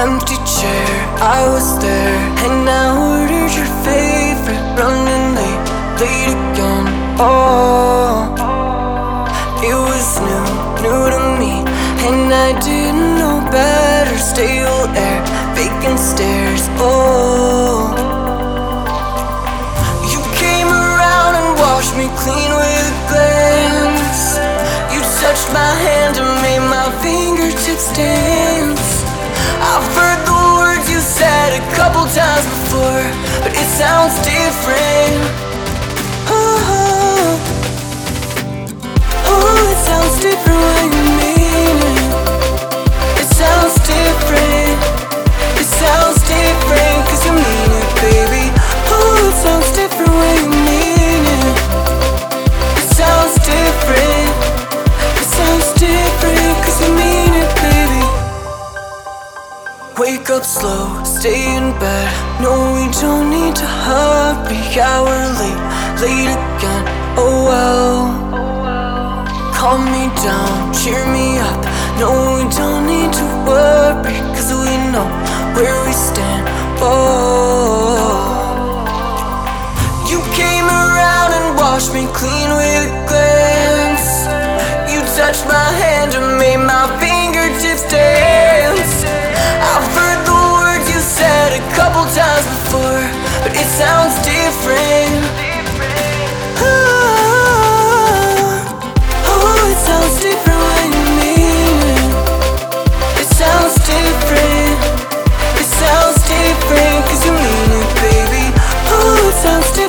empty chair, I was there, and I ordered your favorite, running late again. Oh, it was new to me, and I didn't know better. Stale air, vacant stares. Oh, you came around and washed me clean with a glance. You touched my hand and made my fingertips dance. I've heard the words you said a couple times before, but it sounds different. Oh, oh, it sounds different when you mean it. It sounds different. It sounds different 'cause you mean it, baby. Oh, it sounds different when you mean it. It sounds different. It sounds different 'cause you mean it, baby. Wake up slow, stay in bed. No, we don't need to hurry. Yeah, we're late again. Oh well. Calm me down, cheer me up. No, we don't need to worry, 'cause we know where we stand. Oh, you came around and washed me clean with a glance. You touched my hand and made my fingertips dance. I've heard the words you said a couple times before, but it sounds different. Oh, it sounds different when you mean it. It sounds different. It sounds different 'cause you mean it, baby. Oh, it sounds different.